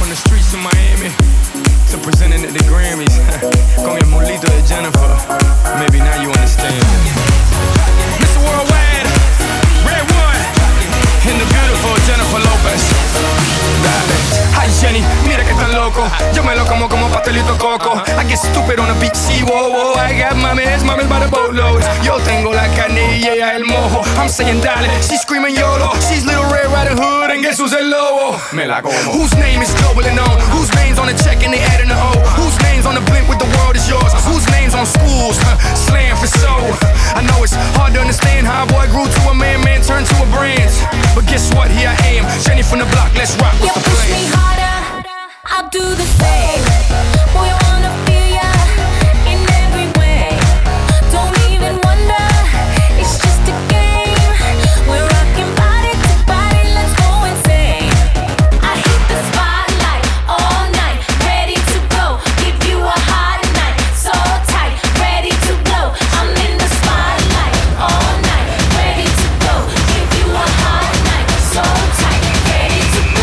the streets of Miami to presenting at the Grammys con el mulito de Jennifer. Maybe now you understand. Mr. Worldwide, Red One, and the beautiful Jennifer Lopez. Dale. Ay Jenny, mira que tan loco. Yo me lo como pastelito coco. I get stupid on the beach, sí, whoa, whoa. I got mames by the boatload. Yo tengo la carne y ella el mojo. I'm saying dale, she's screaming YOLO. She's Little Red Riding Hood and guess who's el lobo? Me la como. Whose name is globally known? Whose name's on the check and they adding the O? Whose name's on the blimp with the world is yours? Whose name's on schools? Slam for soul. I know it's hard to understand how a boy grew to a man turned to a brand. But guess what? Here I am, Jenny from the block. Let's rock with the push me harder, I'll do the same. Boy, I wanna feel ya in every way. Don't even wonder, it's just a game. We're rocking body to body, let's go insane. I hit the spotlight all night, ready to go. Give you a hot night, so tight, ready to blow. I'm in the spotlight all night, ready to go. Give you a hot night, so tight, ready to blow.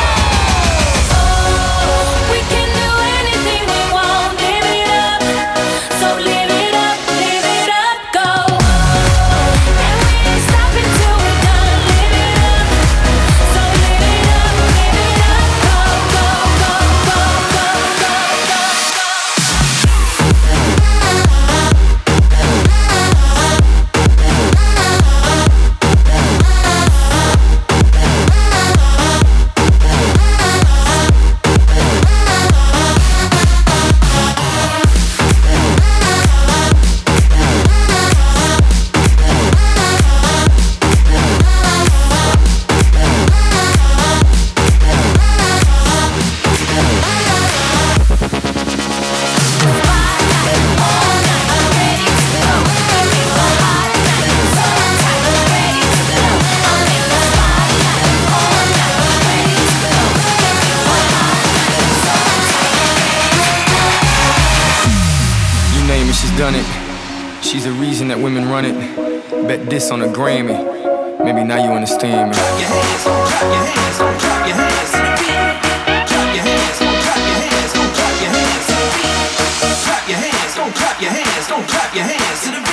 We can do anything we want, live it up. So live it up, go. And we ain't stopping till we're done, live it up. So live it up, go, go, go, go, go, go, she's done it. She's the reason that women run it. Bet this on a Grammy. Maybe now you understand me. Drop your hands, drop your hands, drop your hands to the beat. Drop your hands, drop your hands, drop your hands to the beat. Drop your hands, don't clap your hands, don't clap your hands to the beat.